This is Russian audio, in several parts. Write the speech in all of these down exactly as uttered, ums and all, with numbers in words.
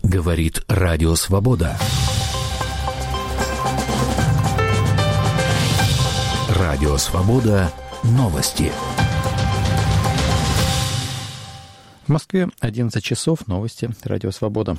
Говорит Радио Свобода. Радио Свобода. Новости. В Москве одиннадцать часов. Новости. Радио Свобода.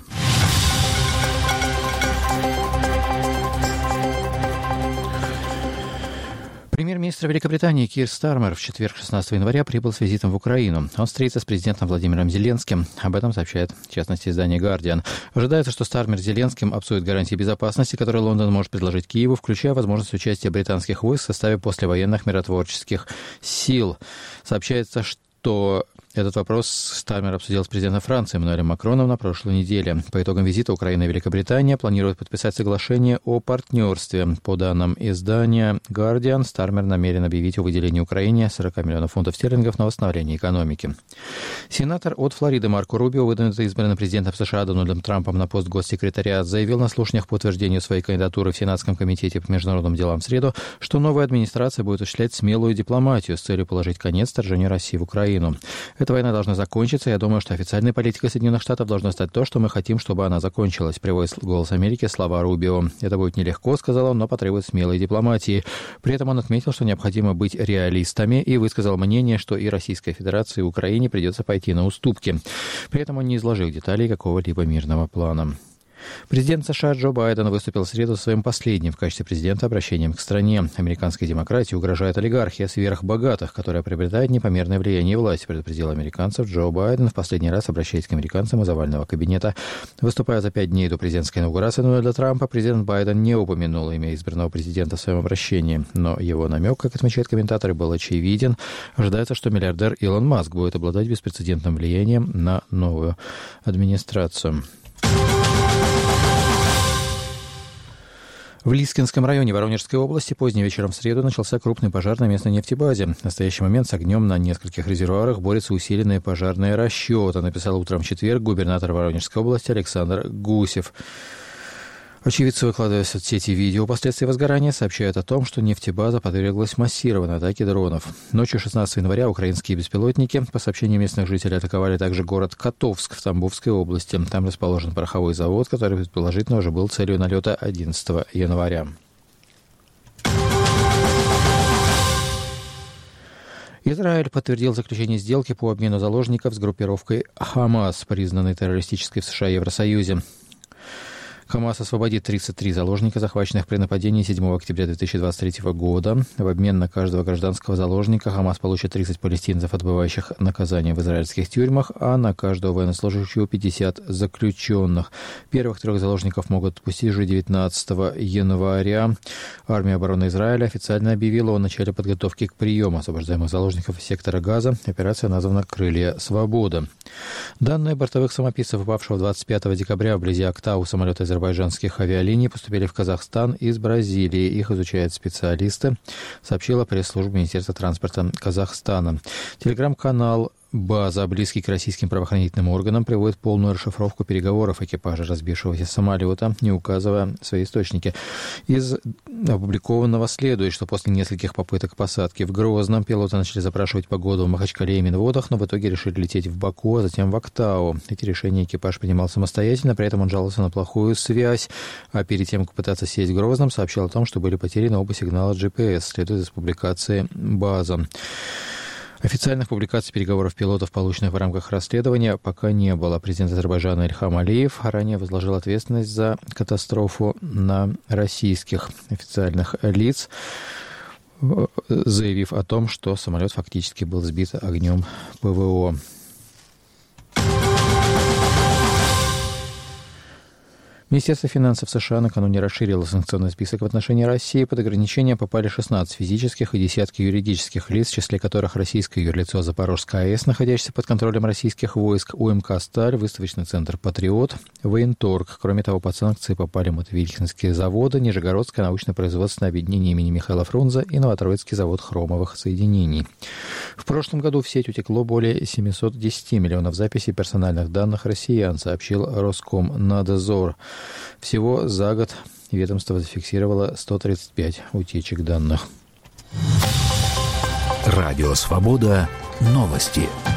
Премьер-министр Великобритании Кир Стармер в четверг, шестнадцатого января, прибыл с визитом в Украину. Он встретится с президентом Владимиром Зеленским. Об этом сообщает, в частности, издание «Гардиан». Ожидается, что Стармер с Зеленским обсудит гарантии безопасности, которые Лондон может предложить Киеву, включая возможность участия британских войск в составе послевоенных миротворческих сил. Сообщается, что этот вопрос Стармер обсудил с президентом Франции Эммануэлем Макроном на прошлой неделе. По итогам визита Украина и Великобритания планируют подписать соглашение о партнерстве. По данным издания «Гардиан», Стармер намерен объявить о выделении Украине сорок миллионов фунтов стерлингов на восстановление экономики. Сенатор от Флориды Марко Рубио, выдвинутый избранным президентом США Дональдом Трампом на пост госсекретаря, заявил на слушаниях по утверждению своей кандидатуры в Сенатском комитете по международным делам в среду, что новая администрация будет осуществлять смелую дипломатию с целью положить конец вторжению России в Украину. Эта война должна закончиться. Я думаю, что официальной политикой Соединенных Штатов должно стать то, что мы хотим, чтобы она закончилась, приводит «Голос Америки» слова Рубио. Это будет нелегко, сказал он, но потребует смелой дипломатии. При этом он отметил, что необходимо быть реалистами, и высказал мнение, что и Российской Федерации, и Украине придется пойти на уступки. При этом он не изложил деталей какого-либо мирного плана. Президент США Джо Байден выступил в среду своим последним в качестве президента обращением к стране. Американской демократии угрожает олигархия сверхбогатых, которая приобретает непомерное влияние и власть, предупредил американцев Джо Байден, в последний раз обращаясь к американцам из овального кабинета. Выступая за пять дней до президентской инаугурации Дональда Трампа, президент Байден не упомянул имя избранного президента в своем обращении. Но его намек, как отмечают комментаторы, был очевиден. Ожидается, что миллиардер Илон Маск будет обладать беспрецедентным влиянием на новую администрацию. В Лискинском районе Воронежской области поздним вечером в среду начался крупный пожар на местной нефтебазе. В настоящий момент с огнем на нескольких резервуарах борется усиленный пожарный расчет, написал утром в четверг губернатор Воронежской области Александр Гусев. Очевидцы, выкладывая в соцсети видео последствий возгорания, сообщают о том, что нефтебаза подверглась массированной атаке дронов. Ночью шестнадцатого января украинские беспилотники, по сообщениям местных жителей, атаковали также город Котовск в Тамбовской области. Там расположен пороховой завод, который предположительно уже был целью налета одиннадцатого января. Израиль подтвердил заключение сделки по обмену заложников с группировкой «Хамас», признанной террористической в США и Евросоюзе. ХАМАС освободит тридцать три заложника, захваченных при нападении седьмого октября две тысячи двадцать третьего года. В обмен на каждого гражданского заложника ХАМАС получит тридцать палестинцев, отбывающих наказание в израильских тюрьмах, а на каждого военнослужащего пятьдесят заключенных. Первых трех заложников могут отпустить уже девятнадцатого января. Армия обороны Израиля официально объявила о начале подготовки к приему освобождаемых заложников из сектора Газа. Операция названа «Крылья свободы». Данные бортовых самописцев, упавшего двадцать пятого декабря вблизи Актау самолета из азербайджанских авиалиний, поступили в Казахстан из Бразилии. Их изучают специалисты, сообщила пресс-служба Министерства транспорта Казахстана. Телеграм-канал «База», близкий к российским правоохранительным органам, приводит полную расшифровку переговоров экипажа разбившегося самолета, не указывая свои источники. Из опубликованного следует, что после нескольких попыток посадки в Грозном пилоты начали запрашивать погоду в Махачкале и Минводах, но в итоге решили лететь в Баку, а затем в Актау. Эти решения экипаж принимал самостоятельно, при этом он жаловался на плохую связь, а перед тем, как пытаться сесть в Грозном, сообщил о том, что были потеряны оба сигнала джи пи эс, следует из публикации «База». Официальных публикаций переговоров пилотов, полученных в рамках расследования, пока не было. Президент Азербайджана Ильхам Алиев ранее возложил ответственность за катастрофу на российских официальных лиц, заявив о том, что самолет фактически был сбит огнем ПВО. Министерство финансов США накануне расширило санкционный список в отношении России. Под ограничения попали шестнадцать физических и десятки юридических лиц, в числе которых российское юрлицо Запорожская АЭС, находящееся под контролем российских войск, УМК «Сталь», выставочный центр «Патриот», Военторг. Кроме того, под санкции попали Мотовилихинские заводы, Нижегородское научно-производственное объединение имени Михаила Фрунзе и Новотроицкий завод хромовых соединений. В прошлом году в сеть утекло более семьсот десять миллионов записей персональных данных россиян, сообщил Роскомнадзор. Всего за год ведомство зафиксировало сто тридцать пять утечек данных. Радио «Свобода». Новости.